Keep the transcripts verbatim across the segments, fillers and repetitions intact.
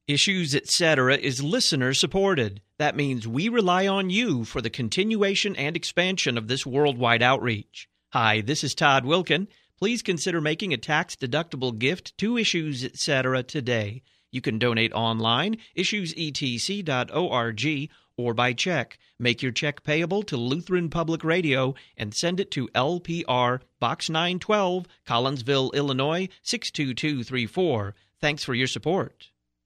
Issues, et cetera is listener-supported. That means we rely on you for the continuation and expansion of this worldwide outreach. Hi, this is Todd Wilkin. Please consider making a tax-deductible gift to Issues, et cetera today. You can donate online, issues e t c dot org, or by check. Make your check payable to Lutheran Public Radio and send it to L P R, Box nine twelve, Collinsville, Illinois, six two two three four. Thanks for your support.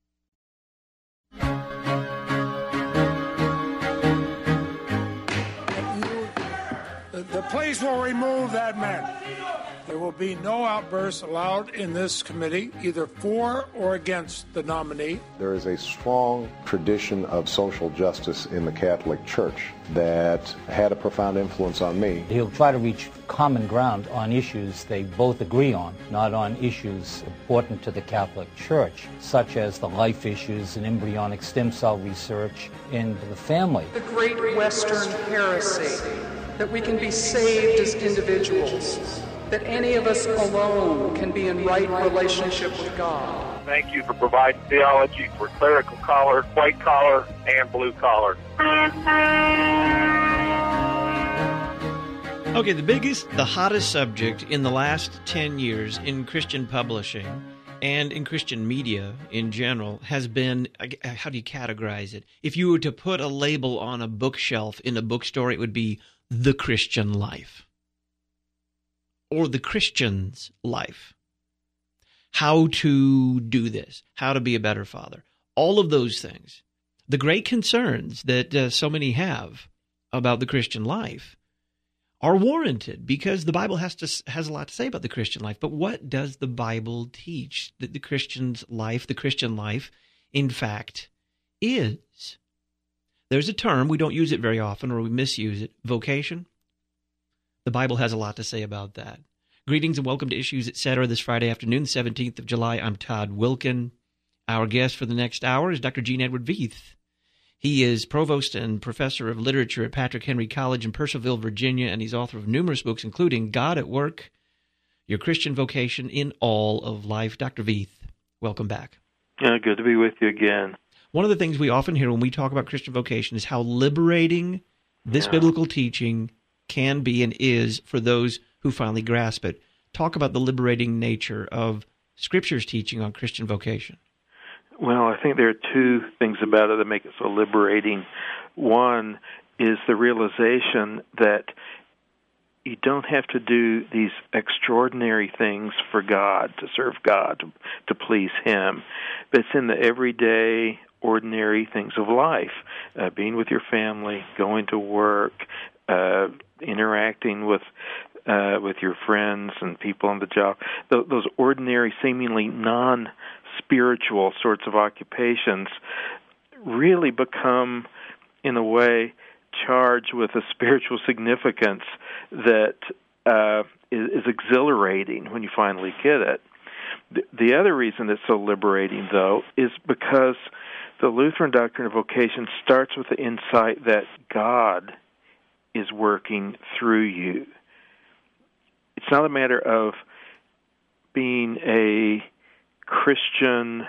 The police will remove that man. There will be no outbursts allowed in this committee, either for or against the nominee. There is a strong tradition of social justice in the Catholic Church that had a profound influence on me. He'll try to reach common ground on issues they both agree on, not on issues important to the Catholic Church, such as the life issues and embryonic stem cell research in the family. The great Western heresy that we can be saved as individuals, that any of us alone can be in right relationship with God. Thank you for providing theology for clerical collar, white collar, and blue collar. Okay, the biggest, the hottest subject in the last ten years in Christian publishing and in Christian media in general has been, how do you categorize it? If you were to put a label on a bookshelf in a bookstore, it would be The Christian Life. Or the Christian's life. How to do this, how to be a better father, all of those things. The great concerns that uh, so many have about the Christian life are warranted because the Bible has to has a lot to say about the Christian life. But what does the Bible teach that the Christian's life, the Christian life, in fact, is? There's a term, we don't use it very often or we misuse it, vocation. The Bible has a lot to say about that. Greetings and welcome to Issues, et cetera. This Friday afternoon, seventeenth of July. I'm Todd Wilkin. Our guest for the next hour is Doctor Gene Edward Veith. He is provost and professor of literature at Patrick Henry College in Purcellville, Virginia, and he's author of numerous books, including God at Work, Your Christian Vocation in All of Life. Doctor Veith, welcome back. Yeah, good to be with you again. One of the things we often hear when we talk about Christian vocation is how liberating this yeah. biblical teaching can be and is for those who finally grasp it. Talk about the liberating nature of Scripture's teaching on Christian vocation. Well, I think there are two things about it that make it so liberating. One is the realization that you don't have to do these extraordinary things for God, to serve God, to, to please Him. But it's in the everyday, ordinary things of life, uh, being with your family, going to work, uh, interacting with uh, with your friends and people on the job. Th- those ordinary, seemingly non-spiritual sorts of occupations really become, in a way, charged with a spiritual significance that uh, is, is exhilarating when you finally get it. The, the other reason it's so liberating, though, is because the Lutheran doctrine of vocation starts with the insight that God is working through you. It's not a matter of being a Christian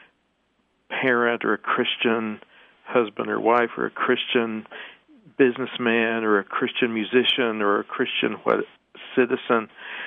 parent or a Christian husband or wife or a Christian businessman or a Christian musician or a Christian what, citizen,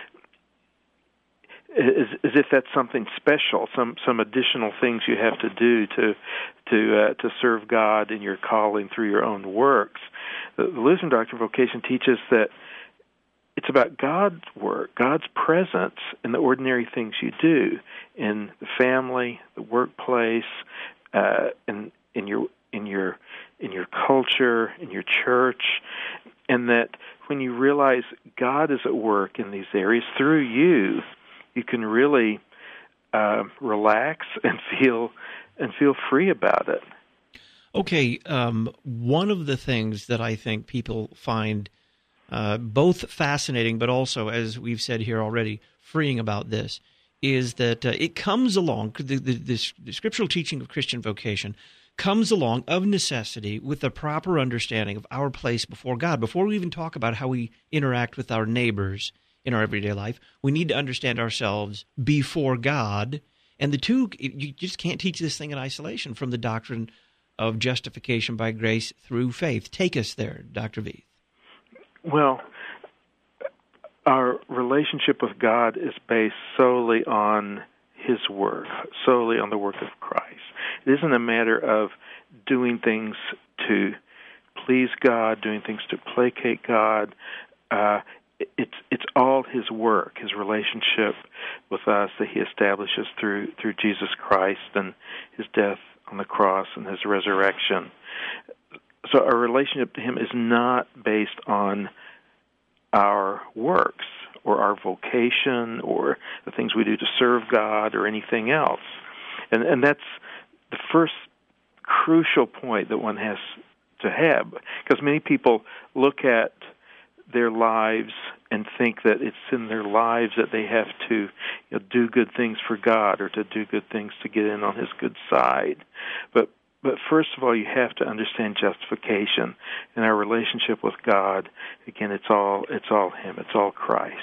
as, as if that's something special, some some additional things you have to do to to uh, to serve God in your calling through your own works. The, the Lutheran doctrine of vocation teaches that it's about God's work, God's presence in the ordinary things you do, in the family, the workplace, uh, in in your in your in your culture, in your church, and that when you realize God is at work in these areas through you, you can really uh, relax and feel and feel free about it. Okay, um, one of the things that I think people find uh, both fascinating, but also, as we've said here already, freeing about this, is that uh, it comes along, the, the, this, the scriptural teaching of Christian vocation comes along of necessity with the proper understanding of our place before God. Before we even talk about how we interact with our neighbors in our everyday life, we need to understand ourselves before God And the two, you just can't teach this thing in isolation from the doctrine of justification by grace through faith. Take us there, Doctor Veith. Well, our relationship with God is based solely on His work, solely on the work of Christ. It isn't a matter of doing things to please God, doing things to placate God. Uh, it's it's all His work, His relationship with us that He establishes through through Jesus Christ and His death on the cross and His resurrection. So our relationship to Him is not based on our works or our vocation or the things we do to serve God or anything else. And and that's the first crucial point that one has to have, because many people look at their lives and think that it's in their lives that they have to, you know, do good things for God or to do good things to get in on His good side. But But first of all, you have to understand justification and our relationship with God. Again, it's all it's all Him. It's all Christ.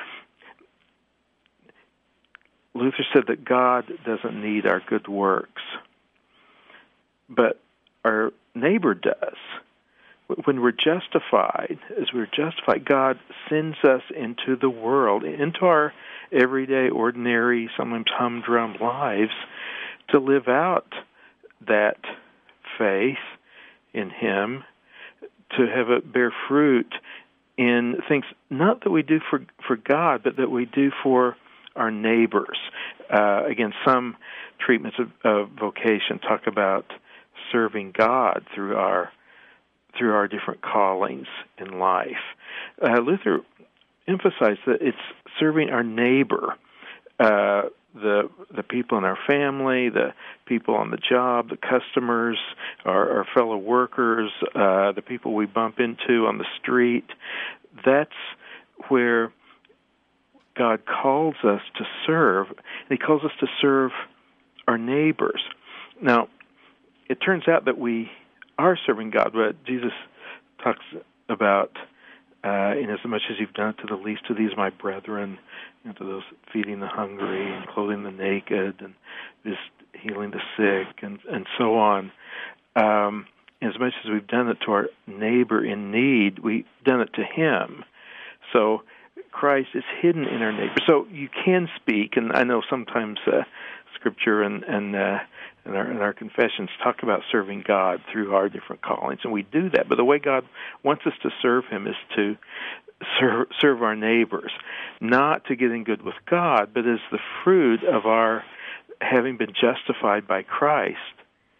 Luther said that God doesn't need our good works, but our neighbor does. When we're justified, as we're justified, God sends us into the world, into our everyday, ordinary, sometimes humdrum lives, to live out that faith in Him, to have it bear fruit in things not that we do for for God, but that we do for our neighbors. Uh, again, some treatments of, of vocation talk about serving God through our through our different callings in life. Uh, Luther emphasized that it's serving our neighbor. Uh, the the people in our family, the people on the job, the customers, our, our fellow workers, uh, the people we bump into on the street. That's where God calls us to serve, and He calls us to serve our neighbors. Now, it turns out that we are serving God, but Jesus talks about Uh, inasmuch as you've done it to the least of these, my brethren, you know, to those feeding the hungry and clothing the naked and just healing the sick and, and so on. Um, inasmuch as we've done it to our neighbor in need, we've done it to Him. So Christ is hidden in our neighbor. So you can speak, and I know sometimes uh, Scripture and and, uh, and, our, and our confessions talk about serving God through our different callings, and we do that. But the way God wants us to serve Him is to serve, serve our neighbors, not to get in good with God, but as the fruit of our having been justified by Christ.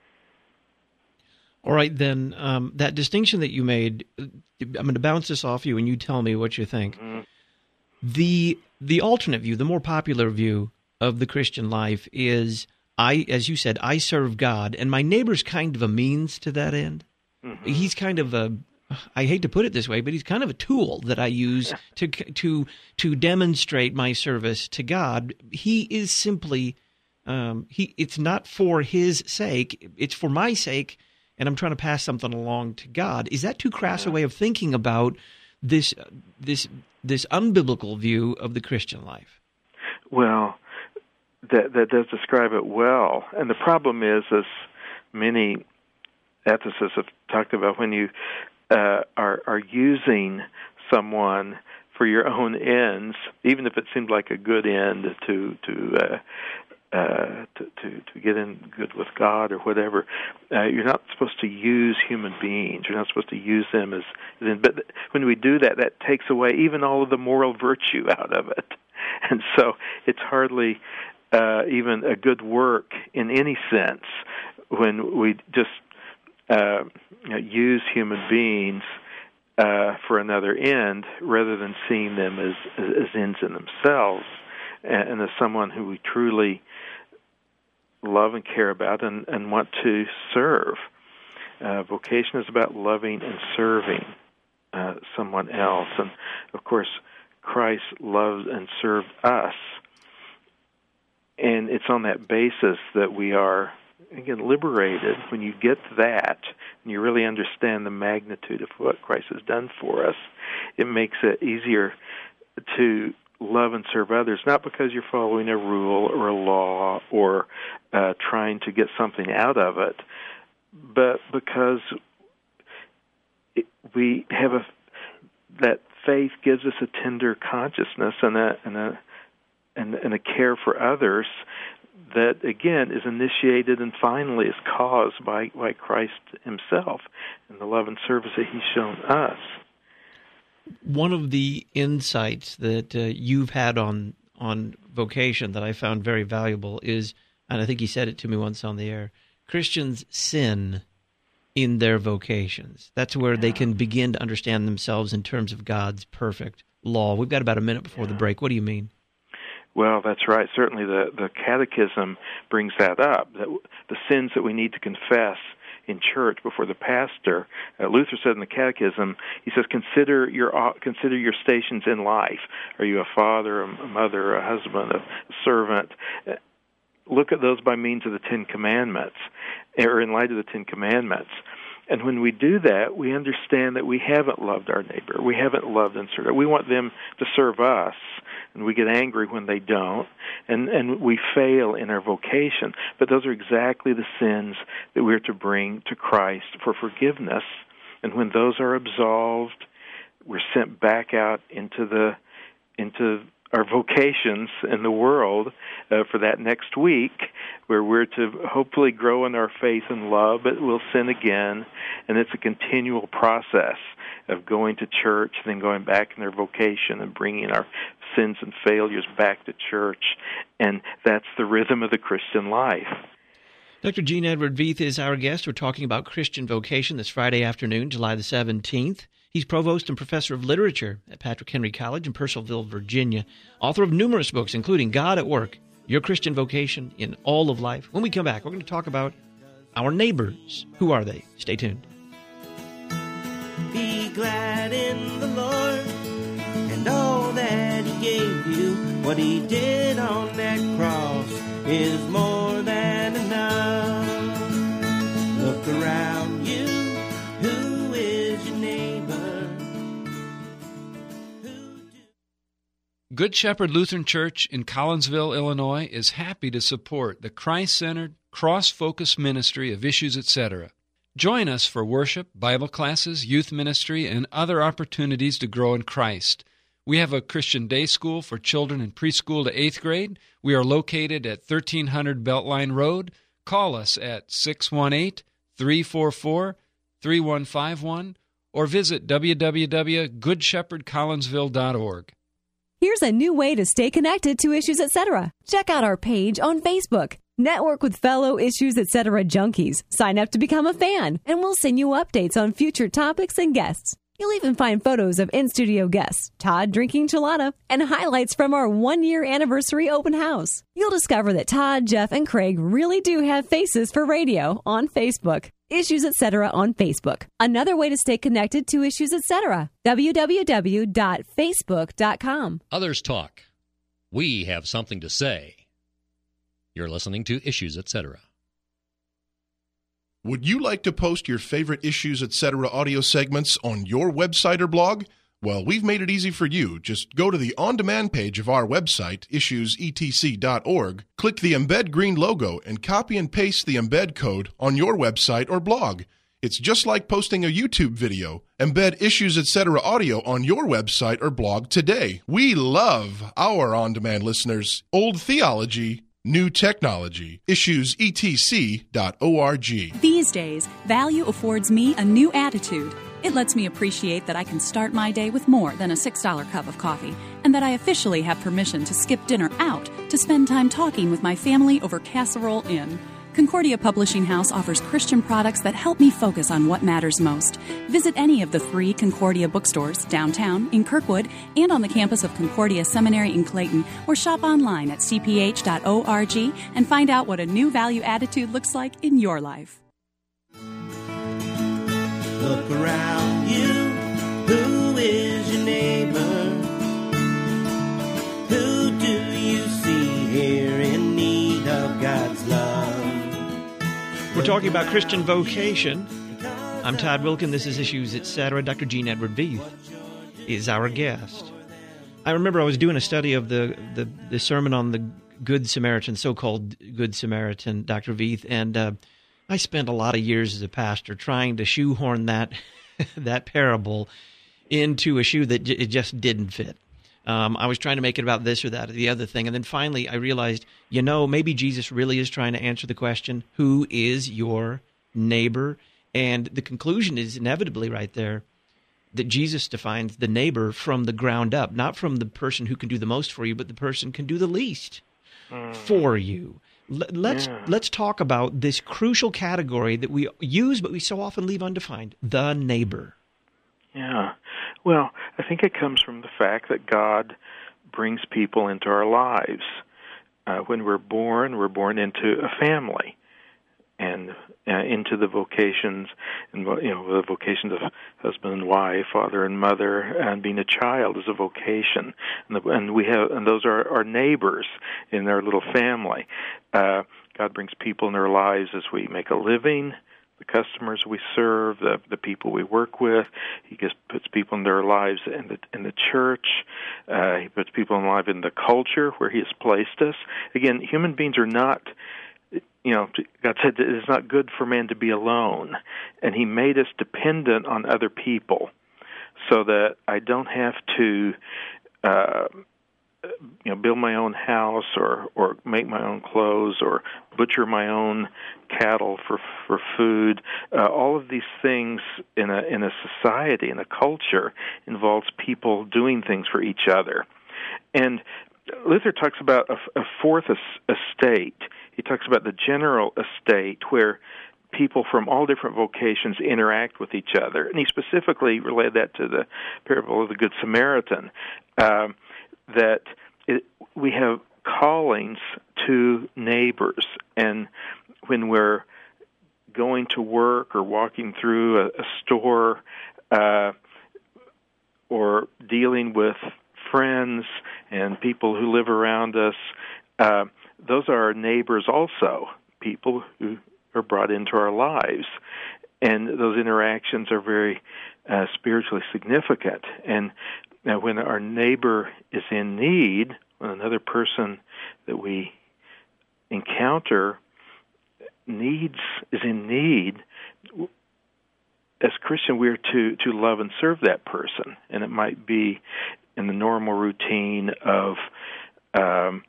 All right, then, um, that distinction that you made, I'm going to bounce this off you, and you tell me what you think. Mm-hmm. The the alternate view, the more popular view of the Christian life is, I, as you said, I serve God, and my neighbor's kind of a means to that end. Mm-hmm. He's kind of a, I hate to put it this way, but he's kind of a tool that I use to to to demonstrate my service to God. He is simply, um, he. It's not for His sake; it's for my sake, and I'm trying to pass something along to God. Is that too crass a way of thinking about this this this unbiblical view of the Christian life? Well, that that does describe it well. And the problem is, as many ethicists have talked about, when you uh, are are using someone for your own ends, even if it seemed like a good end to to uh, uh, to, to to get in good with God or whatever, uh, you're not supposed to use human beings. You're not supposed to use them as. But when we do that, that takes away even all of the moral virtue out of it, and so it's hardly uh, even a good work in any sense when we just uh, you know, use human beings uh, for another end rather than seeing them as as ends in themselves, and, and as someone who we truly love and care about and, and want to serve. Uh, vocation is about loving and serving uh, someone else. And, of course, Christ loved and served us. And it's on that basis that we are, again, liberated. When you get that, and you really understand the magnitude of what Christ has done for us, it makes it easier to love and serve others, not because you're following a rule or a law or uh, trying to get something out of it, but because it, we have a that faith gives us a tender consciousness and a and a and, and a care for others that, again, is initiated and finally is caused by, by Christ himself and the love and service that he's shown us. One of the insights that uh, you've had on on vocation that I found very valuable is, and I think you said it to me once on the air, Christians sin in their vocations. That's where yeah. they can begin to understand themselves in terms of God's perfect law. We've got about a minute before yeah. the break. What do you mean? Well, that's right. Certainly the, the Catechism brings that up, that the sins that we need to confess in church before the pastor. Uh, Luther said in the Catechism, he says, consider your uh, consider your stations in life. Are you a father, a mother, a husband, a servant? Uh, look at those by means of the Ten Commandments, or in light of the Ten Commandments. And when we do that, we understand that we haven't loved our neighbor. We haven't loved and served. We want them to serve us, and we get angry when they don't, and, and we fail in our vocation. But those are exactly the sins that we're to bring to Christ for forgiveness. And when those are absolved, we're sent back out into the into our vocations in the world uh, for that next week, where we're to hopefully grow in our faith and love, but we'll sin again, and it's a continual process of going to church, then going back in their vocation and bringing our sins and failures back to church, and that's the rhythm of the Christian life. Doctor Gene Edward Veith is our guest. We're talking about Christian vocation this Friday afternoon, July the seventeenth. He's provost and professor of literature at Patrick Henry College in Purcellville, Virginia, author of numerous books, including God at Work, Your Christian Vocation in All of Life. When we come back, we're going to talk about our neighbors. Who are they? Stay tuned. Be glad in the Lord and all that he gave you. What he did on that cross is more than enough. Look around you. Who is your neighbor? Good Shepherd Lutheran Church in Collinsville, Illinois, is happy to support the Christ-centered, cross-focused ministry of Issues, et cetera. Join us for worship, Bible classes, youth ministry, and other opportunities to grow in Christ. We have a Christian day school for children in preschool to eighth grade. We are located at thirteen hundred Beltline Road. Call us at six one eight, three four four, three one five one or visit w w w dot good shepherd collinsville dot org. Here's a new way to stay connected to Issues, et cetera. Check out our page on Facebook. Network with fellow Issues, et cetera junkies. Sign up to become a fan, and we'll send you updates on future topics and guests. You'll even find photos of in-studio guests, Todd drinking Chelada, and highlights from our one-year anniversary open house. You'll discover that Todd, Jeff, and Craig really do have faces for radio on Facebook. Issues, et cetera on Facebook. Another way to stay connected to Issues, et cetera. w w w dot facebook dot com. Others talk. We have something to say. You're listening to Issues, et cetera. Would you like to post your favorite Issues, et cetera audio segments on your website or blog? Well, we've made it easy for you. Just go to the on-demand page of our website, issues e t c dot org, click the Embed Green logo, and copy and paste the embed code on your website or blog. It's just like posting a YouTube video. Embed Issues, et cetera audio on your website or blog today. We love our on-demand listeners. Old theology, new technology. issues e t c dot org. These days, value affords me a new attitude. It lets me appreciate that I can start my day with more than a six dollar cup of coffee, and that I officially have permission to skip dinner out to spend time talking with my family over Casserole Inn. Concordia Publishing House offers Christian products that help me focus on what matters most. Visit any of the three Concordia bookstores downtown, in Kirkwood, and on the campus of Concordia Seminary in Clayton, or shop online at c p h dot org and find out what a new value attitude looks like in your life. Look around you. Who is your neighbor? Who do you see here in need of God's love? We're talking about Christian vocation. I'm Todd Wilkin. This is Issues, et cetera. Doctor Gene Edward Veith is our guest. I remember I was doing a study of the, the, the sermon on the Good Samaritan, so-called Good Samaritan, Doctor Veith, and uh, I spent a lot of years as a pastor trying to shoehorn that that parable into a shoe that j- it just didn't fit. Um, I was trying to make it about this or that or the other thing, and then finally I realized, you know, maybe Jesus really is trying to answer the question, who is your neighbor? And the conclusion is inevitably right there that Jesus defines the neighbor from the ground up, not from the person who can do the most for you, but the person who can do the least mm. for you. L- let's yeah. let's talk about this crucial category that we use but we so often leave undefined, the neighbor. Yeah. Well, I think it comes from the fact that God brings people into our lives. Uh, when we're born, we're born into a family, and uh, into the vocations, and you know, the vocations of husband and wife, father and mother, and being a child is a vocation, and, the, and we have, and those are our neighbors in their little family. Uh, God brings people in our lives as we make a living. The customers we serve, the the people we work with. He just puts people in their lives in the in the church. Uh, he puts people in life in the culture where He has placed us. Again, human beings are not, you know, God said that it is not good for man to be alone, and He made us dependent on other people, so that I don't have to, uh, you know, build my own house or or make my own clothes or butcher my own cattle for for food. Uh, all of these things in a in a society, in a culture, involves people doing things for each other. And Luther talks about a, a fourth estate. He talks about the general estate, where people from all different vocations interact with each other. And he specifically related that to the parable of the Good Samaritan, um, that it, we have callings to neighbors. And when we're going to work or walking through a, a store uh, or dealing with friends and people who live around us, uh, those are our neighbors also, people who are brought into our lives. And those interactions are very uh, spiritually significant. And now when our neighbor is in need, when another person that we encounter needs is in need, as Christian, we're to, to love and serve that person. And it might be in the normal routine of, um,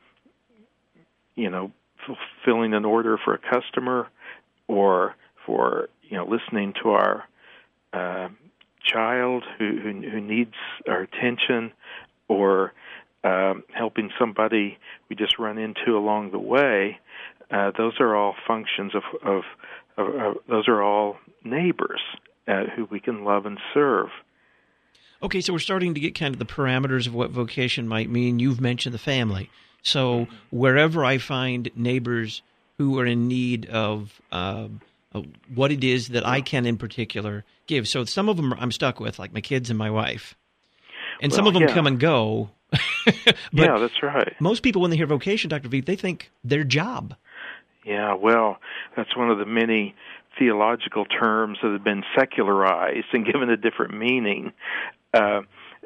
you know, fulfilling an order for a customer, or for, you know, listening to our uh, child who, who who needs our attention, or um, helping somebody we just run into along the way. Uh, those are all functions of, of, of, of those are all neighbors uh, who we can love and serve. Okay, so we're starting to get kind of the parameters of what vocation might mean. You've mentioned the family. So wherever I find neighbors who are in need of uh, what it is that I can in particular give. So some of them I'm stuck with, like my kids and my wife. And well, some of them yeah. come and go. Yeah, that's right. Most people, when they hear vocation, Doctor Veith, they think their job. Yeah, well, that's one of the many theological terms that have been secularized and given a different meaning. Uh,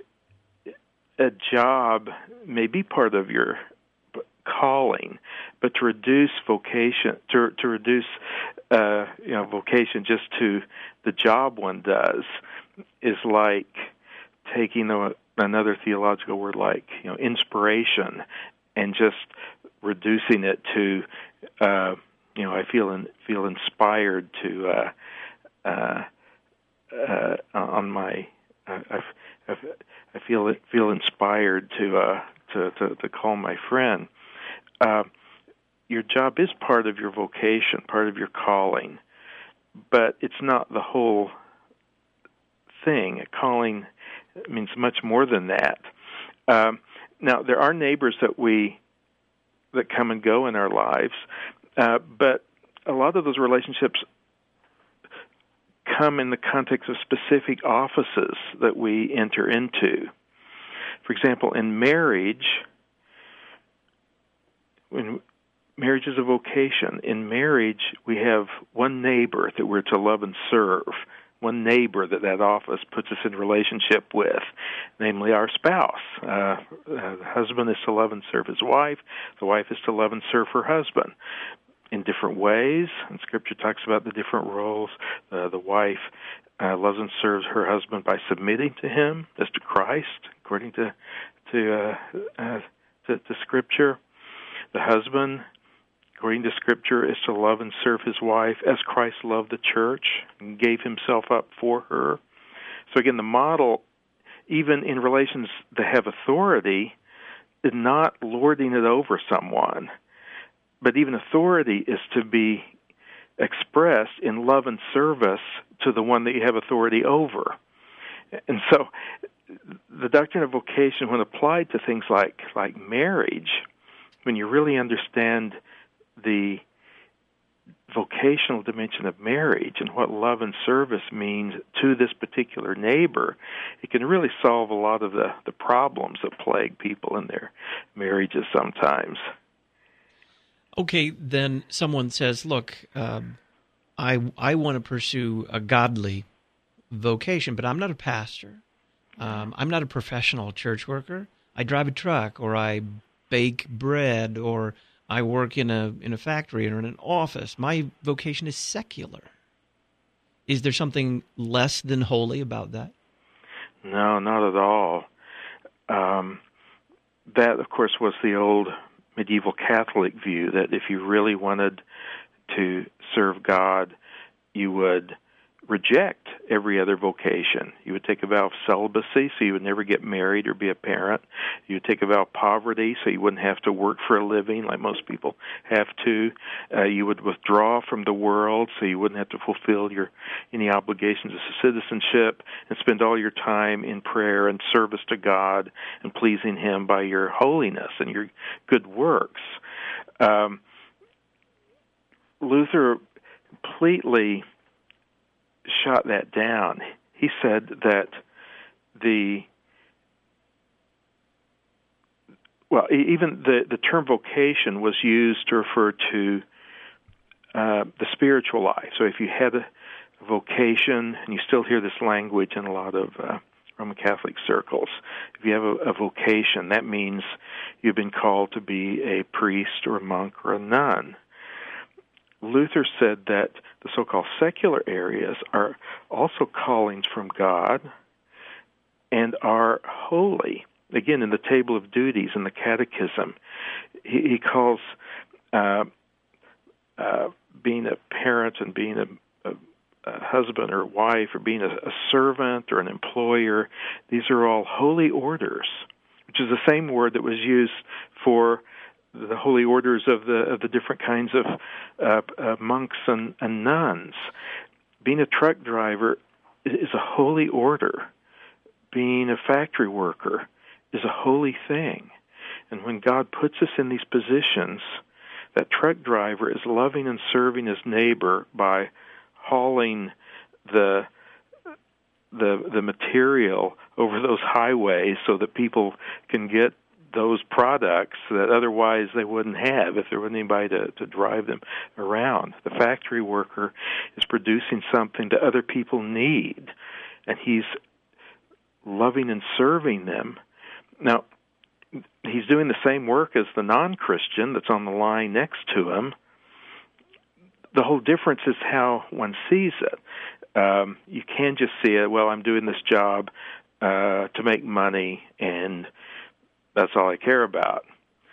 a job may be part of your calling, but to reduce vocation, to to reduce uh, you know vocation just to the job one does, is like taking a, another theological word like you know inspiration, and just reducing it to uh, you know I feel in, feel inspired to uh, uh, uh, on my uh, I, I feel feel inspired to uh, to, to to call my friend. Uh, your job is part of your vocation, part of your calling, but it's not the whole thing. A calling means much more than that. Um, now, there are neighbors that we that come and go in our lives, uh, but a lot of those relationships come in the context of specific offices that we enter into. For example, in marriage, when marriage is a vocation, in marriage we have one neighbor that we're to love and serve, one neighbor that that office puts us in relationship with, namely our spouse. Uh, uh, the husband is to love and serve his wife. The wife is to love and serve her husband in different ways. And Scripture talks about the different roles. Uh, the wife uh, loves and serves her husband by submitting to him, as to Christ, according to to uh, uh, to, to Scripture. The husband, according to Scripture, is to love and serve his wife as Christ loved the church and gave himself up for her. So again, the model, even in relations that have authority, is not lording it over someone, but even authority is to be expressed in love and service to the one that you have authority over. And so the doctrine of vocation, when applied to things like, like marriage, when you really understand the vocational dimension of marriage and what love and service means to this particular neighbor, it can really solve a lot of the, the problems that plague people in their marriages sometimes. Okay, then someone says, look, um, I, I want to pursue a godly vocation, but I'm not a pastor. Um, I'm not a professional church worker. I drive a truck, or I bake bread, or I work in a in a factory or in an office. My vocation is secular. Is there something less than holy about that? No, not at all. Um, that, of course, was the old medieval Catholic view, that if you really wanted to serve God, you would reject every other vocation. You would take a vow of celibacy, so you would never get married or be a parent. You would take a vow of poverty, so you wouldn't have to work for a living like most people have to. Uh, you would withdraw from the world, so you wouldn't have to fulfill your any obligations of citizenship, and spend all your time in prayer and service to God and pleasing Him by your holiness and your good works. Um, Luther completely shot that down. He said that the well, even the, the term vocation was used to refer to uh, the spiritual life. So if you had a vocation, and you still hear this language in a lot of uh, Roman Catholic circles, if you have a, a vocation, that means you've been called to be a priest or a monk or a nun. Luther said that the so-called secular areas are also callings from God and are holy. Again, in the Table of Duties in the Catechism, he, he calls uh, uh, being a parent and being a, a, a husband or wife, or being a, a servant or an employer, these are all holy orders, which is the same word that was used for the holy orders of the of the different kinds of uh, uh, monks and, and nuns. Being a truck driver is a holy order. Being a factory worker is a holy thing. And when God puts us in these positions, that truck driver is loving and serving his neighbor by hauling the the the material over those highways so that people can get those products that otherwise they wouldn't have if there wasn't anybody to, to drive them around. The factory worker is producing something that other people need, and he's loving and serving them. Now, he's doing the same work as the non-Christian that's on the line next to him. The whole difference is how one sees it. Um, you can just see it, well, I'm doing this job uh, to make money, and that's all I care about.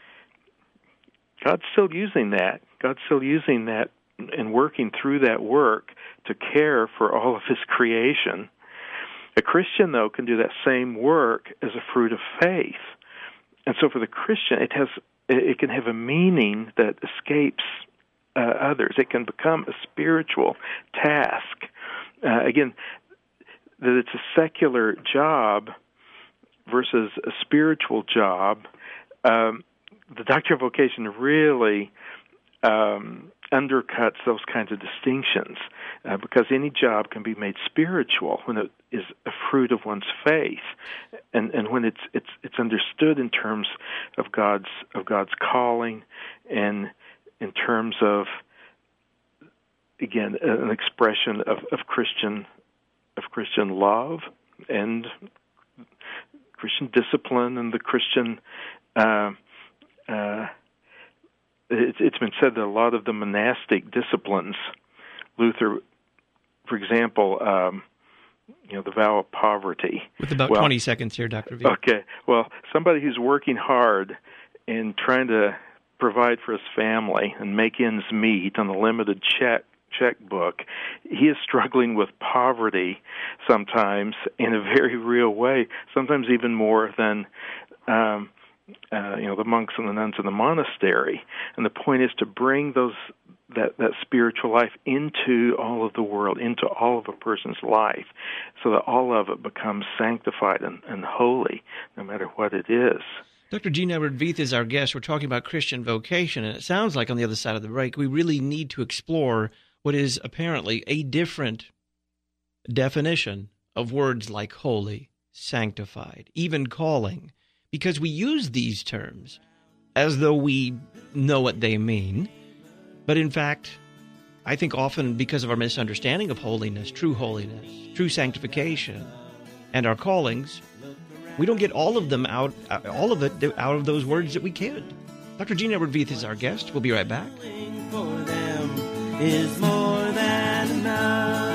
God's still using that. God's still using that and working through that work to care for all of His creation. A Christian, though, can do that same work as a fruit of faith. And so for the Christian, it has it can have a meaning that escapes uh, others. It can become a spiritual task. Uh, again, that it's a secular job versus a spiritual job. Um, the doctrine of vocation really um, undercuts those kinds of distinctions uh, because any job can be made spiritual when it is a fruit of one's faith, and and when it's it's it's understood in terms of God's of God's calling, and in terms of, again, an expression of, of Christian Christian love and Christian discipline and the Christian. Uh, uh, it's, it's been said that a lot of the monastic disciplines, Luther, for example, um, you know, the vow of poverty. With about well, twenty seconds here, Doctor V. Okay. Well, somebody who's working hard and trying to provide for his family and make ends meet on a limited check checkbook, he is struggling with poverty sometimes in a very real way, sometimes even more than um, uh, you know, the monks and the nuns in the monastery. And the point is to bring those that, that spiritual life into all of the world, into all of a person's life, so that all of it becomes sanctified and, and holy, no matter what it is. Doctor Gene Edward Veith is our guest. We're talking about Christian vocation, and it sounds like on the other side of the break, we really need to explore what is apparently a different definition of words like holy, sanctified, even calling, because we use these terms as though we know what they mean. But in fact, I think often because of our misunderstanding of holiness, true holiness, true sanctification, and our callings, we don't get all of them out, all of it out of those words that we could. Doctor Gene Edward Veith is our guest. We'll be right back. For them is more than enough.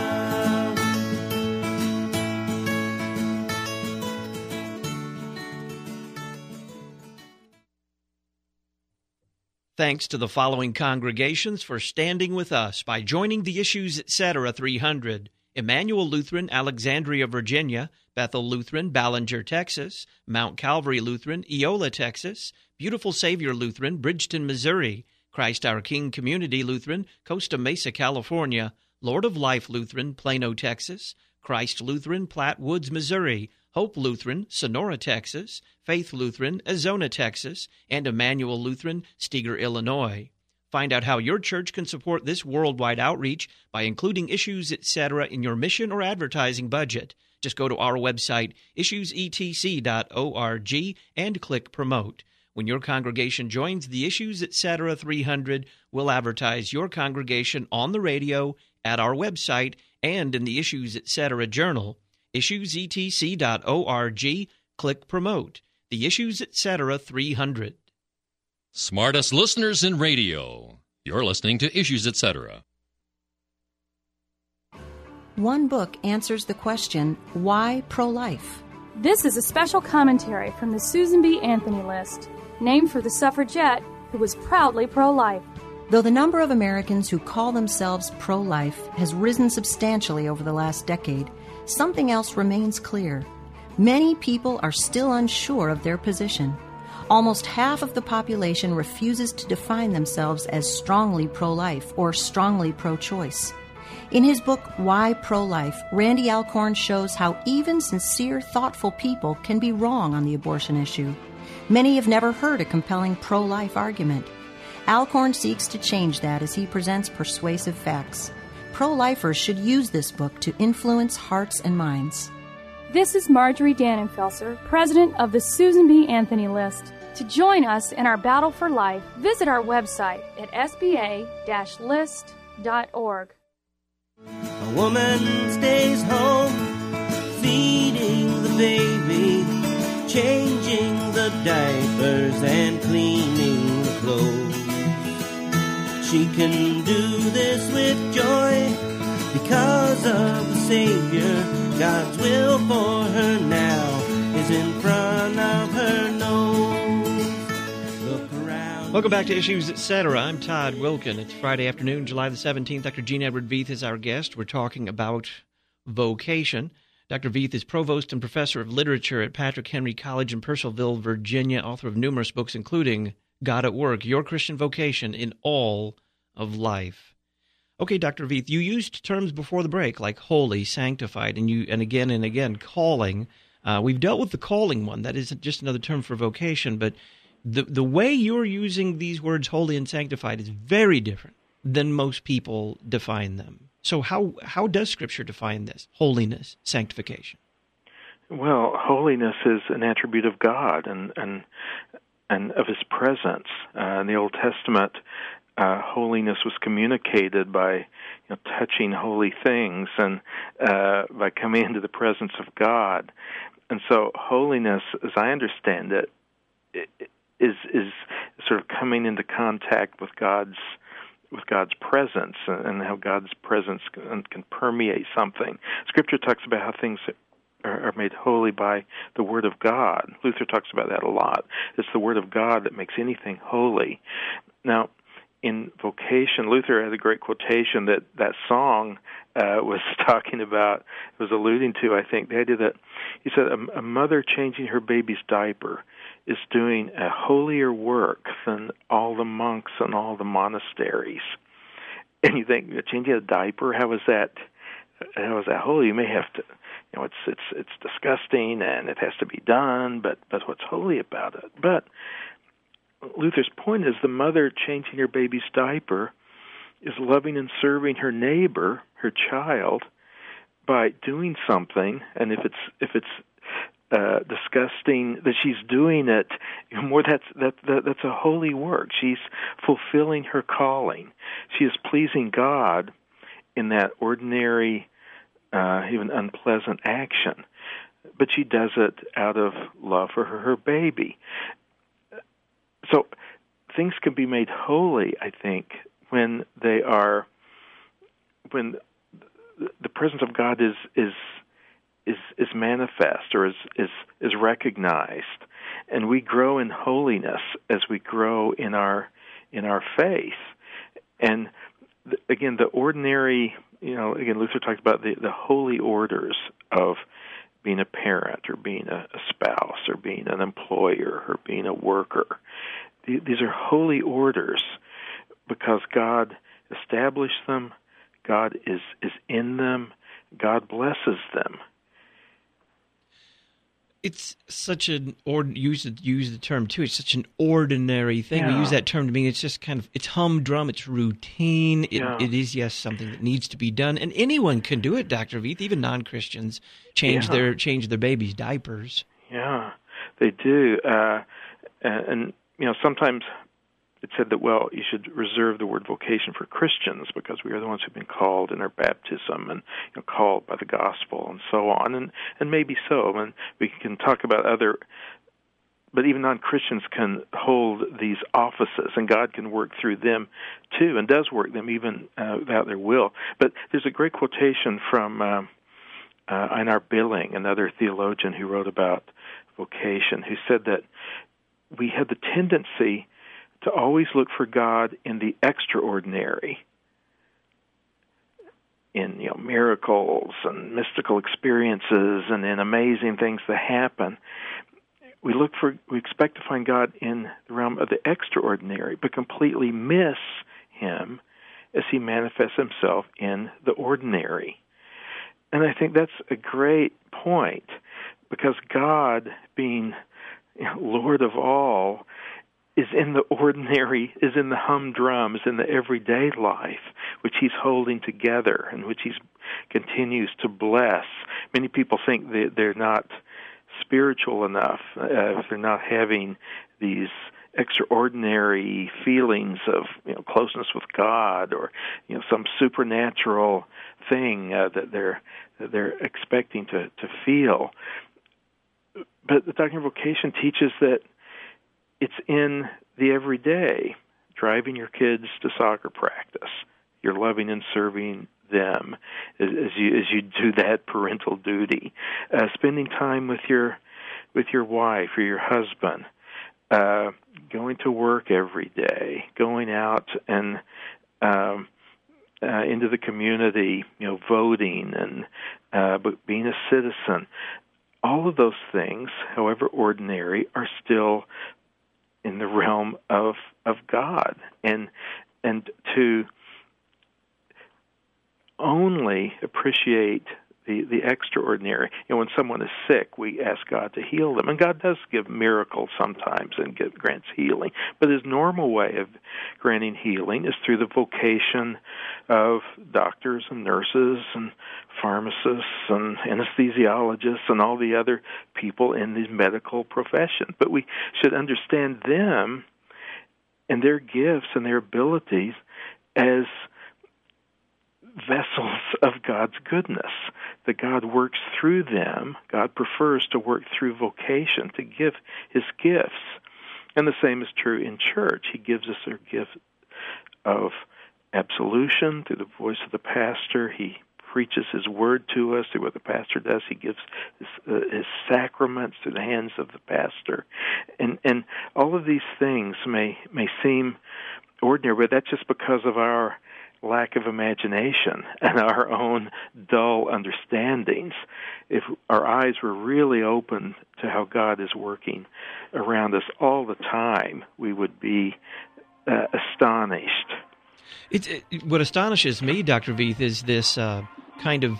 Thanks to the following congregations for standing with us by joining the Issues Etc. three hundred. Emmanuel Lutheran, Alexandria, Virginia; Bethel Lutheran, Ballinger, Texas; Mount Calvary Lutheran, Eola, Texas; Beautiful Savior Lutheran, Bridgeton, Missouri; Christ Our King Community Lutheran, Costa Mesa, California; Lord of Life Lutheran, Plano, Texas; Christ Lutheran, Platte Woods, Missouri; Hope Lutheran, Sonora, Texas; Faith Lutheran, Azona, Texas; and Emmanuel Lutheran, Steger, Illinois. Find out how your church can support this worldwide outreach by including Issues Etc. in your mission or advertising budget. Just go to our website, issues e t c dot org, and click Promote. When your congregation joins the Issues Etc. three hundred, we'll advertise your congregation on the radio, at our website, and in the Issues Etc. Journal. issues e t c dot org, click Promote. The Issues Etc. three hundred. Smartest listeners in radio. You're listening to Issues Etc. One book answers the question, why pro-life? This is a special commentary from the Susan B. Anthony List, named for the suffragette who was proudly pro-life. Though the number of Americans who call themselves pro-life has risen substantially over the last decade, something else remains clear. Many people are still unsure of their position. Almost half of the population refuses to define themselves as strongly pro-life or strongly pro-choice. In his book, Why Pro-Life, Randy Alcorn shows how even sincere, thoughtful people can be wrong on the abortion issue. Many have never heard a compelling pro-life argument. Alcorn seeks to change that as he presents persuasive facts. Pro-lifers should use this book to influence hearts and minds. This is Marjorie Dannenfelser, president of the Susan B. Anthony List. To join us in our battle for life, visit our website at s b a dash list dot org. A woman stays home, feeding the baby, changing the diapers and cleaning the clothes. She can do this with joy because of the Savior. God's will for her now is in front of her nose. Look around. Welcome back to Issues Etc. I'm Todd Wilkin. It's Friday afternoon, July the seventeenth. Doctor Gene Edward Veith is our guest. We're talking about vocation. Doctor Veith is provost and professor of literature at Patrick Henry College in Purcellville, Virginia, author of numerous books, including God at Work, Your Christian Vocation in All of Life. Okay, Doctor Veith, you used terms before the break like holy, sanctified, and you and again and again calling. Uh, we've dealt with the calling one. That isn't just another term for vocation, but the the way you're using these words, holy and sanctified, is very different than most people define them. So how how does Scripture define this, holiness, sanctification? Well, holiness is an attribute of God and and and of His presence. Uh, in the Old Testament, uh, holiness was communicated by you know, touching holy things and uh, by coming into the presence of God. And so holiness, as I understand it, is is sort of coming into contact with God's with God's presence and how God's presence can, can permeate something. Scripture talks about how things are, are made holy by the Word of God. Luther talks about that a lot. It's the Word of God that makes anything holy. Now, in vocation, Luther had a great quotation that that song uh, was talking about, was alluding to, I think, the idea that, he said, a, a mother changing her baby's diaper is doing a holier work than all the monks and all the monasteries. And you think, changing a diaper, how is that, how is that holy? You may have to, you know, it's it's it's disgusting and it has to be done, but, but what's holy about it? But Luther's point is the mother changing her baby's diaper is loving and serving her neighbor, her child, by doing something, and if it's if it's uh, disgusting that she's doing it, more that's that, that that's a holy work. She's fulfilling her calling. She is pleasing God in that ordinary, uh, even unpleasant action, but she does it out of love for her, her baby. So things can be made holy, I think, when they are, when the presence of God is is is, is manifest or is, is is recognized, and we grow in holiness as we grow in our in our faith. And th- again, the ordinary, you know, again, Luther talked about the, the holy orders of being a parent or being a, a spouse or being an employer or being a worker. The, these are holy orders because God established them, God is, is in them, God blesses them. It's such an ord use the use the term too. It's such an ordinary thing. Yeah. We use that term to mean it's just kind of it's humdrum. It's routine. It, Yeah. it is yes something that needs to be done, and anyone can do it. Doctor Veith, even non-Christians change Yeah. their change their babies' diapers. Yeah, they do. Uh, and, and you know, sometimes it said that, well, you should reserve the word vocation for Christians because we are the ones who've been called in our baptism and you know, called by the gospel and so on, and and maybe so. And we can talk about other, but even non-Christians can hold these offices, and God can work through them too, and does work them even uh, without their will. But there's a great quotation from um, uh, Einar Billing, another theologian who wrote about vocation, who said that we have the tendency to always look for God in the extraordinary, in you know miracles and mystical experiences and in amazing things that happen. We look for, we expect to find God in the realm of the extraordinary, but completely miss Him as He manifests Himself in the ordinary. And I think that's a great point, because God, being you know, Lord of all, is in the ordinary, is in the humdrum, is in the everyday life, which He's holding together and which He continues to bless. Many people think that they're not spiritual enough uh, if they're not having these extraordinary feelings of you know, closeness with God, or you know some supernatural thing uh, that they're that they're expecting to to feel. But the doctrine of vocation teaches that it's in the everyday, driving your kids to soccer practice. You're loving and serving them as, as you as you do that parental duty. Uh, spending time with your with your wife or your husband. Uh, going to work every day. Going out and um, uh, into the community. You know, voting and uh, but being a citizen. All of those things, however ordinary, are still in the realm of of God, and and to only appreciate the, the extraordinary. You know, when someone is sick, we ask God to heal them, and God does give miracles sometimes and give, grants healing. But His normal way of granting healing is through the vocation of doctors and nurses and pharmacists and anesthesiologists and all the other people in the medical profession. But we should understand them and their gifts and their abilities as vessels of God's goodness, that God works through them. God prefers to work through vocation, to give his gifts. And the same is true in church. He gives us our gift of absolution through the voice of the pastor. He preaches his word to us through what the pastor does. He gives his, uh, his sacraments through the hands of the pastor. And and all of these things may may seem ordinary, but that's just because of our lack of imagination and our own dull understandings. If our eyes were really open to how God is working around us all the time, we would be uh, astonished. It's, it, what astonishes me, Doctor Veith, is this uh, kind of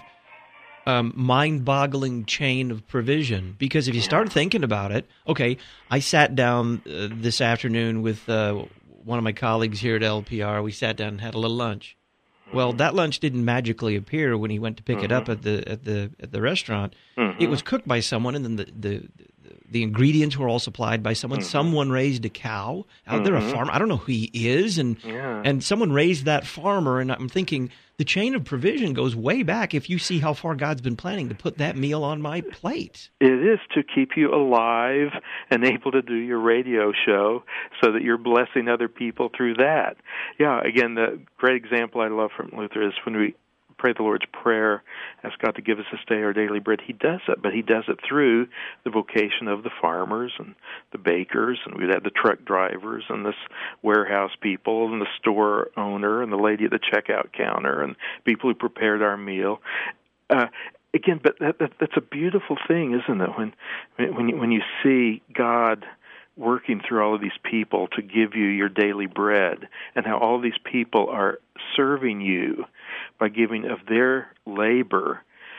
um, mind-boggling chain of provision. Because if you start thinking about it, okay, I sat down uh, this afternoon with uh, one of my colleagues here at L P R. We sat down and had a little lunch. Well, that lunch didn't magically appear when he went to pick mm-hmm. it up at the at the at the restaurant. Mm-hmm. It was cooked by someone, and then the the, the ingredients were all supplied by someone. Mm-hmm. Someone raised a cow out mm-hmm. there, a farmer. I don't know who he is, and yeah. and someone raised that farmer. And I'm thinking the chain of provision goes way back. If you see how far God's been planning to put that meal on my plate, it is to keep you alive and able to do your radio show, so that you're blessing other people through that. Yeah, again, the great example I love from Luther is when we pray the Lord's Prayer, ask God to give us this day our daily bread. He does it, but he does it through the vocation of the farmers and the bakers, and we'd have the truck drivers and the warehouse people and the store owner and the lady at the checkout counter and people who prepared our meal. Uh, again, but that, that, that's a beautiful thing, isn't it? When when you, when you see God working through all of these people to give you your daily bread, and how all these people are serving you by giving of their labor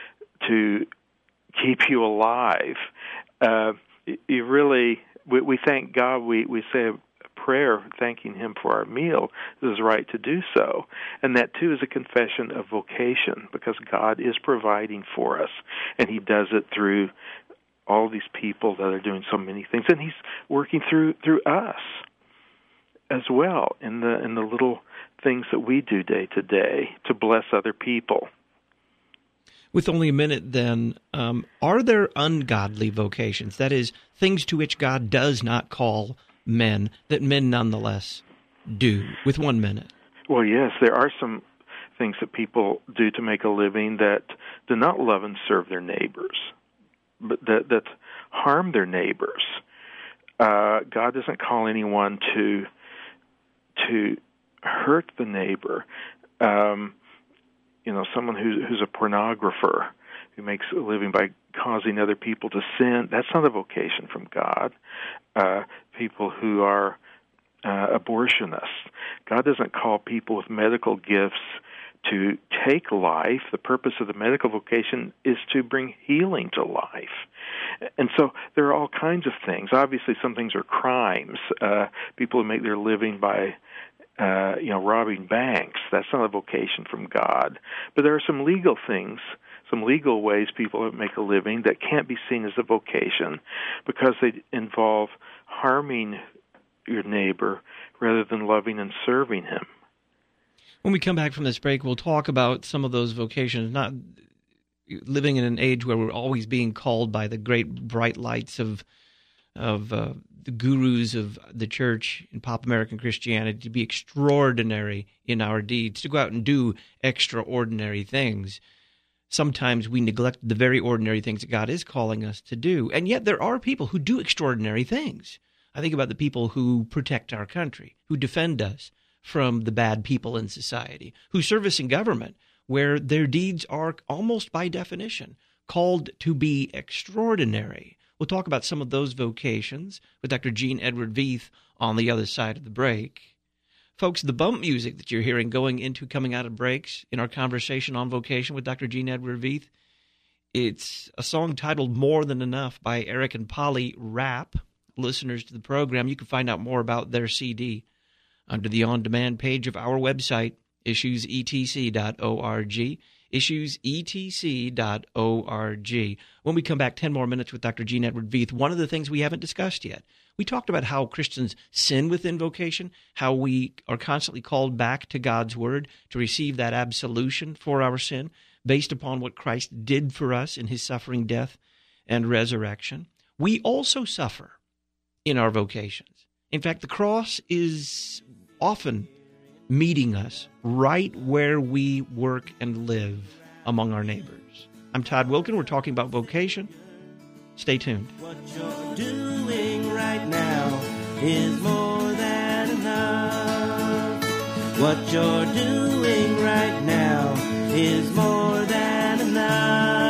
to keep you alive. Uh, you really, we, we thank God. We, we say a prayer thanking him for our meal. This is right to do so. And that, too, is a confession of vocation, because God is providing for us, and he does it through all these people that are doing so many things, and he's working through through us as well in the in the little things that we do day to day to bless other people. With only a minute, then, um, are there ungodly vocations? That is, things to which God does not call men, that men nonetheless do, with one minute? Well, yes, there are some things that people do to make a living that do not love and serve their neighbors, but that, that harm their neighbors. Uh, God doesn't call anyone to to hurt the neighbor. Um, you know, someone who, who's a pornographer, who makes a living by causing other people to sin, that's not a vocation from God. Uh, people who are uh, abortionists. God doesn't call people with medical gifts to take life. The purpose of the medical vocation is to bring healing to life. And so there are all kinds of things. Obviously, some things are crimes. Uh, people who make their living by uh, you know, robbing banks, that's not a vocation from God. But there are some legal things, some legal ways people make a living that can't be seen as a vocation because they involve harming your neighbor rather than loving and serving him. When we come back from this break, we'll talk about some of those vocations, not living in an age where we're always being called by the great bright lights of of uh, the gurus of the church in pop American Christianity to be extraordinary in our deeds, to go out and do extraordinary things. Sometimes we neglect the very ordinary things that God is calling us to do, and yet there are people who do extraordinary things. I think about the people who protect our country, who defend us from the bad people in society, who service in government, where their deeds are almost by definition called to be extraordinary. We'll talk about some of those vocations with Doctor Gene Edward Veith on the other side of the break. Folks, the bump music that you're hearing going into coming out of breaks in our conversation on vocation with Doctor Gene Edward Veith, it's a song titled More Than Enough by Eric and Polly Rapp. Listeners to the program, you can find out more about their C D under the on-demand page of our website, issues e t c dot org. issues e t c dot org. When we come back, ten more minutes with Doctor Gene Edward Veith, one of the things we haven't discussed yet. We talked about how Christians sin within vocation, how we are constantly called back to God's Word to receive that absolution for our sin based upon what Christ did for us in his suffering, death, and resurrection. We also suffer in our vocations. In fact, the cross is often meeting us right where we work and live among our neighbors. I'm Todd Wilkin. We're talking about vocation. Stay tuned. What you're doing right now is more than enough. What you're doing right now is more than enough.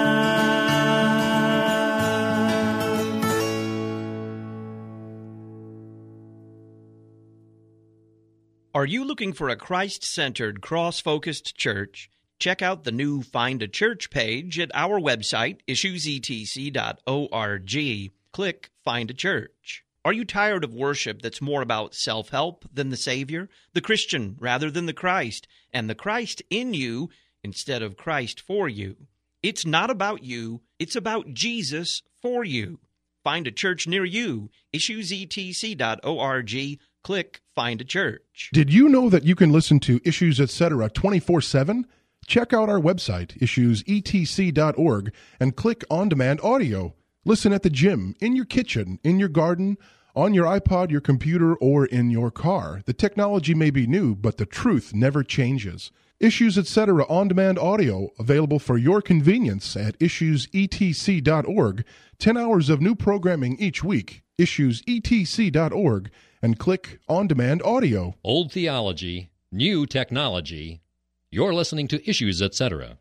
Are you looking for a Christ-centered, cross-focused church? Check out the new Find a Church page at our website, issues e t c dot org. Click Find a Church. Are you tired of worship that's more about self-help than the Savior, the Christian rather than the Christ, and the Christ in you instead of Christ for you? It's not about you, it's about Jesus for you. Find a church near you, issues e t c dot org. Click Find a Church. Did you know that you can listen to Issues Etc. twenty-four seven? Check out our website, issues e t c dot org, and click On Demand Audio. Listen at the gym, in your kitchen, in your garden, on your iPod, your computer, or in your car. The technology may be new, but the truth never changes. Issues Etc. On Demand Audio, available for your convenience at issues e t c dot org. Ten hours of new programming each week. issues e t c dot org, and click On Demand Audio. Old theology, new technology. You're listening to Issues Etc.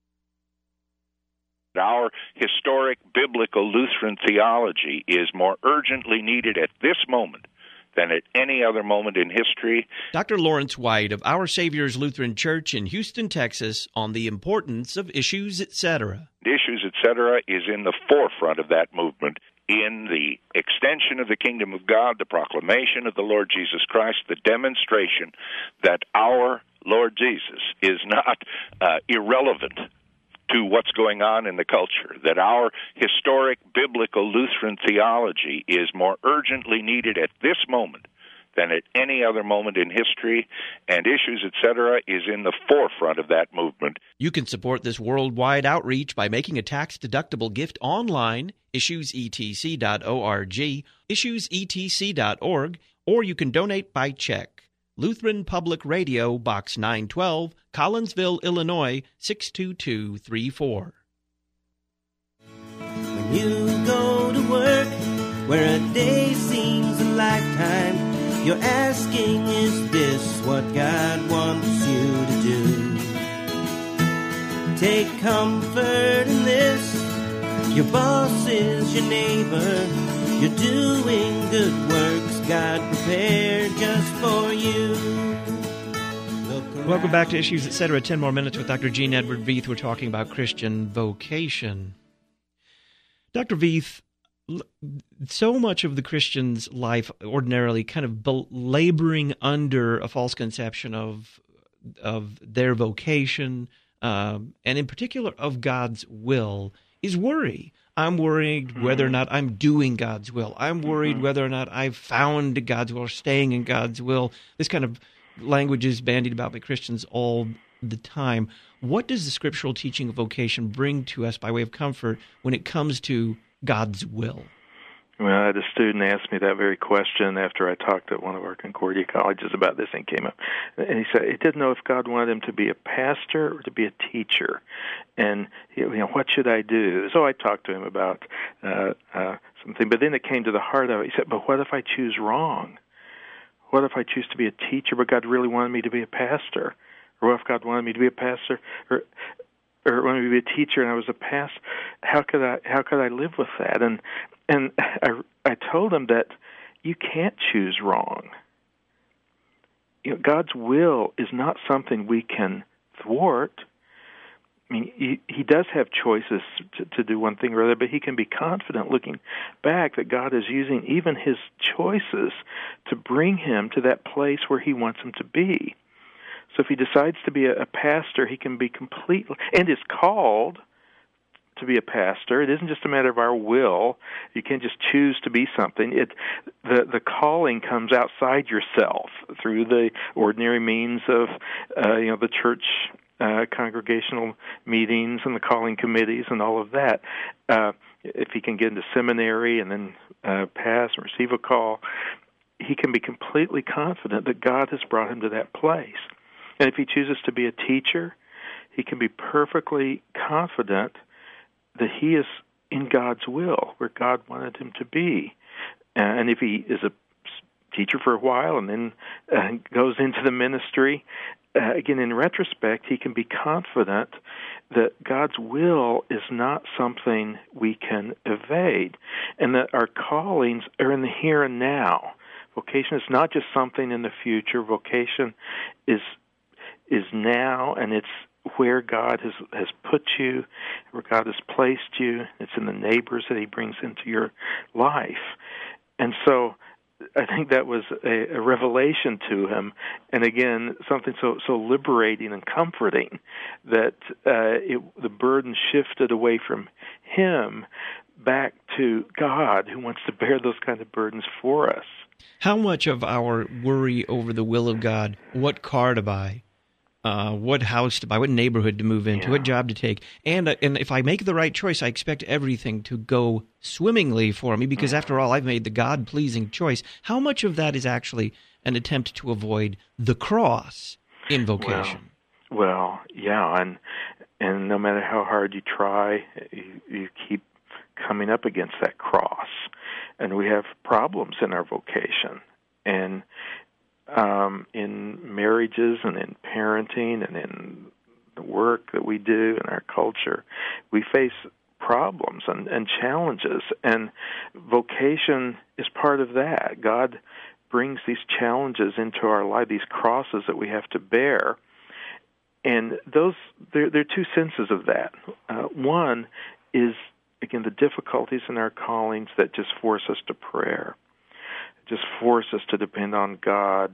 Our historic biblical Lutheran theology is more urgently needed at this moment than at any other moment in history. Doctor Lawrence White of Our Savior's Lutheran Church in Houston, Texas, on the importance of Issues Etc. Issues Etc. is in the forefront of that movement in the extension of the kingdom of God, the proclamation of the Lord Jesus Christ, the demonstration that our Lord Jesus is not uh, irrelevant to what's going on in the culture, that our historic biblical Lutheran theology is more urgently needed at this moment than at any other moment in history, and Issues Etc. is in the forefront of that movement. You can support this worldwide outreach by making a tax-deductible gift online, issues e t c dot org, issues e t c dot org, or you can donate by check. Lutheran Public Radio, Box nine twelve, Collinsville, Illinois, six two two three four. When you go to work, where a day seems a lifetime, you're asking, is this what God wants you to do? Take comfort in this. Your boss is your neighbor. You're doing good works God prepared just for you. Welcome back to Issues Etc. Ten more minutes with Doctor Gene Edward Veith. We're talking about Christian vocation. Doctor Veith, so much of the Christian's life ordinarily kind of laboring under a false conception of of their vocation, um, and in particular of God's will, is worry. I'm worried mm-hmm. whether or not I'm doing God's will. I'm worried mm-hmm. whether or not I've found God's will or staying in God's will. This kind of language is bandied about by Christians all the time. What does the scriptural teaching of vocation bring to us by way of comfort when it comes to God's will? Well, I had a student ask me that very question after I talked at one of our Concordia colleges about this thing came up. And he said he didn't know if God wanted him to be a pastor or to be a teacher. And, you know, what should I do? So I talked to him about uh, uh, something. But then it came to the heart of it. He said, but what if I choose wrong? What if I choose to be a teacher, but God really wanted me to be a pastor? Or what if God wanted me to be a pastor? Or or wanted me to be a teacher and I was a pastor? How could I how could I live with that? And And I, I told him that you can't choose wrong. You know, God's will is not something we can thwart. I mean, he, he does have choices to, to do one thing or other, but he can be confident looking back that God is using even his choices to bring him to that place where he wants him to be. So if he decides to be a, a pastor, he can be completely, and is called to be a pastor. It isn't just a matter of our will. You can't just choose to be something. It the the calling comes outside yourself through the ordinary means of uh, you know the church uh, congregational meetings and the calling committees and all of that. Uh, if he can get into seminary and then uh, pass and receive a call, he can be completely confident that God has brought him to that place. And if he chooses to be a teacher, he can be perfectly confident that he is in God's will, where God wanted him to be. And if he is a teacher for a while and then uh, goes into the ministry, uh, again, in retrospect, he can be confident that God's will is not something we can evade, and that our callings are in the here and now. Vocation is not just something in the future. Vocation is is now, and it's where God has has put you, where God has placed you. It's in the neighbors that he brings into your life. And so I think that was a, a revelation to him, and again, something so so liberating and comforting that uh, it, the burden shifted away from him back to God, who wants to bear those kind of burdens for us. How much of our worry over the will of God, what car to buy, Uh, what house to buy, what neighborhood to move into, yeah. what job to take. And uh, and if I make the right choice, I expect everything to go swimmingly for me because, after all, I've made the God-pleasing choice. How much of that is actually an attempt to avoid the cross in vocation? Well, well yeah, and and no matter how hard you try, you, you keep coming up against that cross. And we have problems in our vocation. And Um, in marriages and in parenting and in the work that we do in our culture, we face problems and, and challenges, and vocation is part of that. God brings these challenges into our life, these crosses that we have to bear, and those there, there are two senses of that. Uh, one is, again, the difficulties in our callings that just force us to prayer. Just force us to depend on God.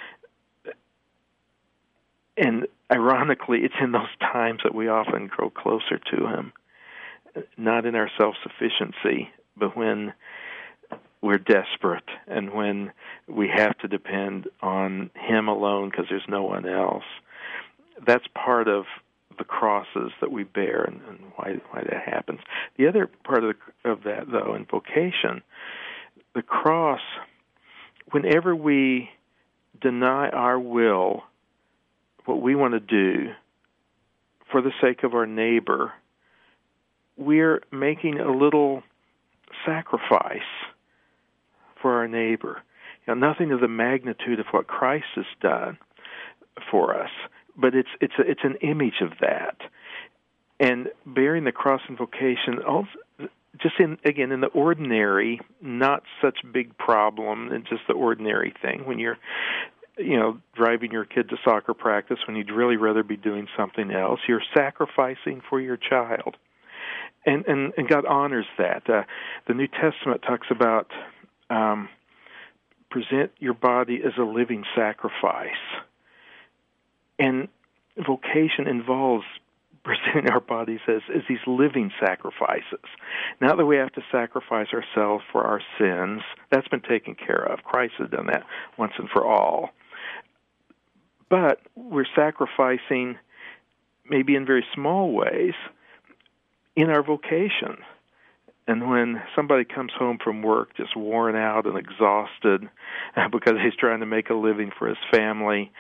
And ironically, it's in those times that we often grow closer to him, not in our self-sufficiency, but when we're desperate and when we have to depend on him alone because there's no one else. That's part of the crosses that we bear and, and why why that happens. The other part of, the, of that, though, in vocation, the cross, whenever we deny our will, what we want to do for the sake of our neighbor, we're making a little sacrifice for our neighbor. You know, nothing of the magnitude of what Christ has done for us, but it's it's a, it's an image of that. And bearing the cross in vocation, also, just in again in the ordinary, not such big problem, and just the ordinary thing when you're, you know, driving your kid to soccer practice when you'd really rather be doing something else. You're sacrificing for your child, and and, and God honors that. Uh, the New Testament talks about um, present your body as a living sacrifice, and vocation involves presenting our bodies as, as these living sacrifices. Not that we have to sacrifice ourselves for our sins. That's been taken care of. Christ has done that once and for all. But we're sacrificing, maybe in very small ways, in our vocation. And when somebody comes home from work just worn out and exhausted because he's trying to make a living for his family,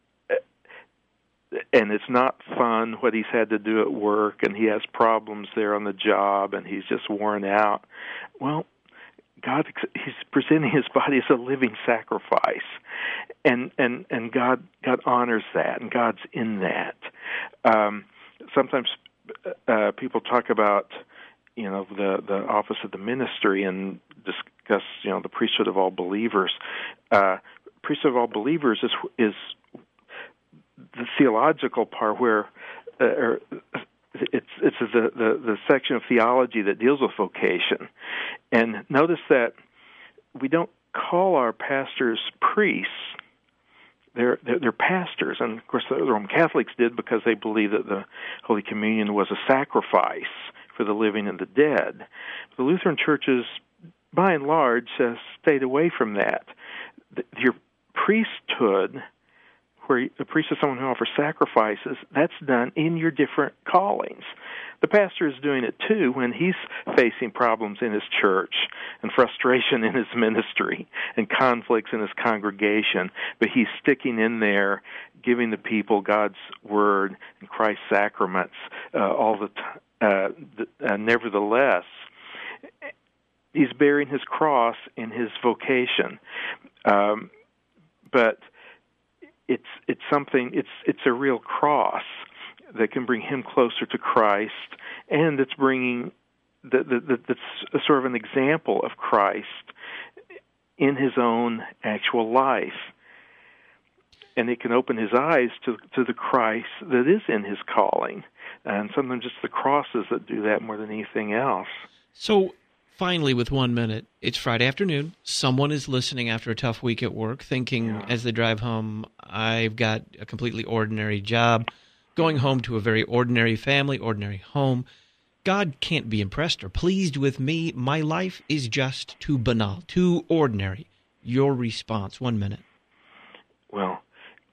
and it's not fun what he's had to do at work, and he has problems there on the job, and he's just worn out, well, God, he's presenting his body as a living sacrifice, and and and God God honors that, and God's in that. Um, sometimes uh, people talk about, you know, the the office of the ministry and discuss, you know, the priesthood of all believers. Uh, priesthood of all believers is is the theological part where uh, or it's it's the, the the section of theology that deals with vocation. And notice that we don't call our pastors priests. they're, they're they're pastors, and of course the Roman Catholics did because they believed that the Holy Communion was a sacrifice for the living and the dead. The Lutheran churches, by and large, uh, stayed away from that. The, your priesthood, where a priest is someone who offers sacrifices, that's done in your different callings. The pastor is doing it too when he's facing problems in his church and frustration in his ministry and conflicts in his congregation, but he's sticking in there, giving the people God's word and Christ's sacraments uh, all the time. Uh, uh, nevertheless, he's bearing his cross in his vocation, um, but it's it's something. It's it's a real cross that can bring him closer to Christ, and it's bringing that that that's a sort of an example of Christ in his own actual life, and it can open his eyes to to the Christ that is in his calling. And sometimes it's the crosses that do that more than anything else. So, finally, with one minute, it's Friday afternoon. Someone is listening after a tough week at work, thinking yeah. as they drive home, I've got a completely ordinary job, going home to a very ordinary family, ordinary home. God can't be impressed or pleased with me. My life is just too banal, too ordinary. Your response, one minute. Well,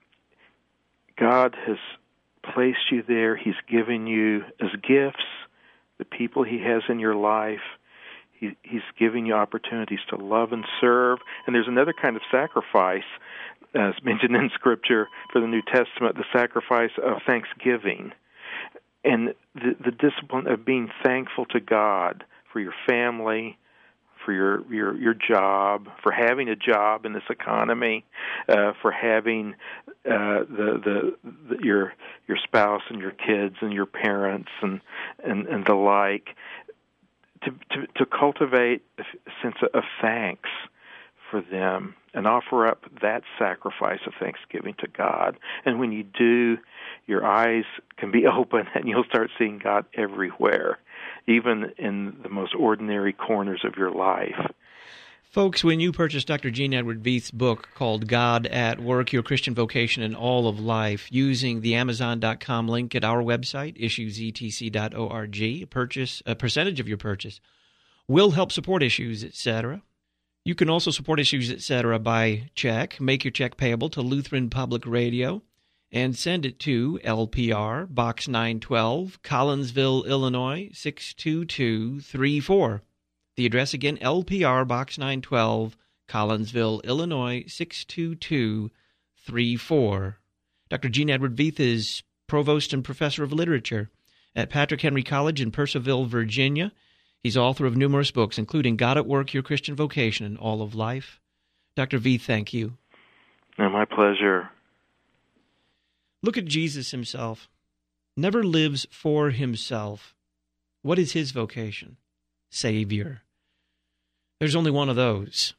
God has placed you there. He's given you as gifts the people he has in your life. He, he's giving you opportunities to love and serve. And there's another kind of sacrifice, as mentioned in Scripture for the New Testament, the sacrifice of thanksgiving. And the, the discipline of being thankful to God for your family, for your, your, your job, for having a job in this economy, uh, for having uh, the, the, the your your spouse and your kids and your parents and and, and the like, to, to to cultivate a sense of thanks for them and offer up that sacrifice of thanksgiving to God. And when you do, your eyes can be open and you'll start seeing God everywhere, even in the most ordinary corners of your life. Folks, when you purchase Doctor Gene Edward Veith's book called God at Work, Your Christian Vocation and All of Life, using the Amazon dot com link at our website, issues e t c dot org, a, purchase, a percentage of your purchase will help support Issues, et cetera. You can also support Issues, et cetera by check. Make your check payable to Lutheran Public Radio and send it to L P R, Box nine twelve, Collinsville, Illinois, six two two three four. The address again, L P R, Box nine twelve, Collinsville, Illinois, six two two three four. Doctor Gene Edward Veith is Provost and Professor of Literature at Patrick Henry College in Purcellville, Virginia. He's author of numerous books, including God at Work, Your Christian Vocation and All of Life. Doctor Veith, thank you. No, my pleasure. Look at Jesus himself. Never lives for himself. What is his vocation? Savior. There's only one of those.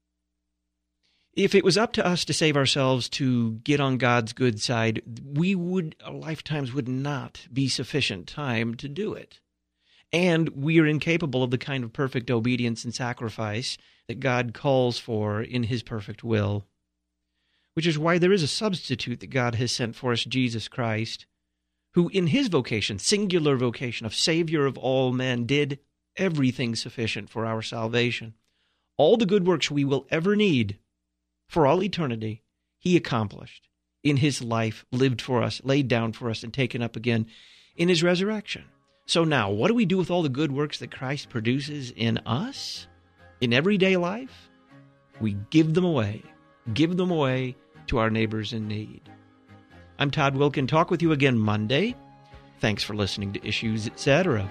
If it was up to us to save ourselves, to get on God's good side, we would, our lifetimes would not be sufficient time to do it. And we are incapable of the kind of perfect obedience and sacrifice that God calls for in his perfect will. Which is why there is a substitute that God has sent for us, Jesus Christ, who in his vocation, singular vocation of Savior of all men, did everything sufficient for our salvation. All the good works we will ever need for all eternity, he accomplished in his life, lived for us, laid down for us, and taken up again in his resurrection. So now, what do we do with all the good works that Christ produces in us, in everyday life? We give them away. Give them away to our neighbors in need. I'm Todd Wilkin. Talk with you again Monday. Thanks for listening to Issues, et cetera.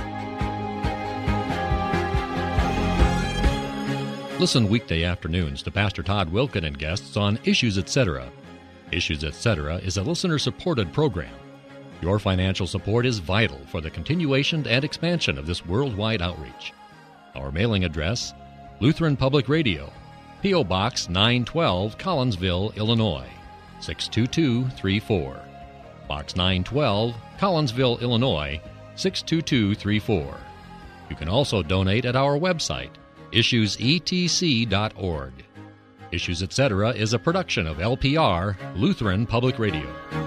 Listen weekday afternoons to Pastor Todd Wilkin and guests on Issues, et cetera. Issues, et cetera is a listener-supported program. Your financial support is vital for the continuation and expansion of this worldwide outreach. Our mailing address, Lutheran Public Radio, P O. Box nine twelve, Collinsville, Illinois, six two two three four. Box nine twelve, Collinsville, Illinois, six two two three four. You can also donate at our website, issues e t c dot org. Issues Etc. is a production of L P R, Lutheran Public Radio.